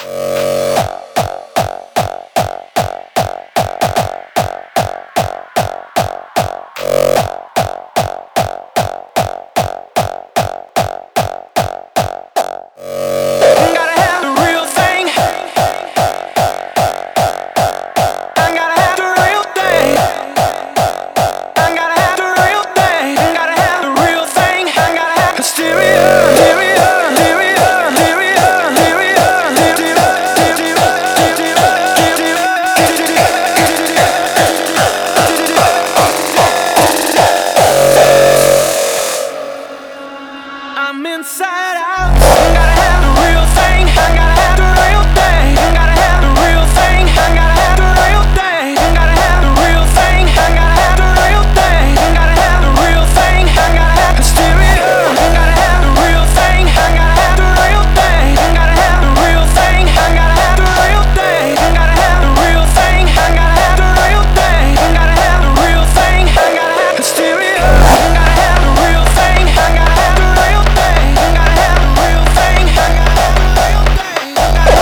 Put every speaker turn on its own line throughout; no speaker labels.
I'm inside out. Gotta have the real thing. Gotta have the real thing. Gotta have the real thing. Gotta have the real thing. Gotta have the real thing. Gotta have the real thing. Gotta have the real thing. Gotta have hysteria. Gotta have the real thing. Gotta have the real thing. Gotta have the real thing. Gotta have the real thing. Gotta have the real thing. Gotta have the real thing. Gotta have the real thing. Gotta have hysteria. Gotta have the real thing. Gotta have the real thing. Gotta have the real thing. Gotta have the real thing. Gotta have the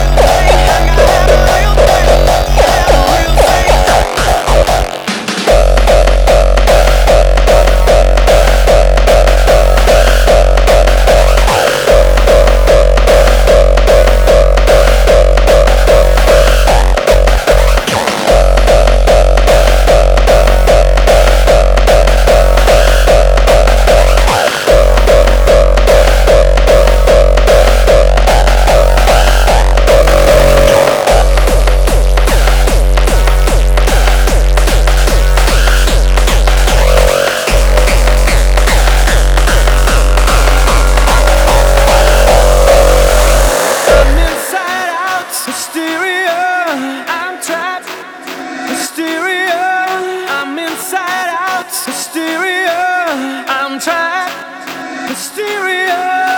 real thing. Hysteria, I'm trapped. Hysteria, I'm inside out. Hysteria, I'm trapped. Hysteria.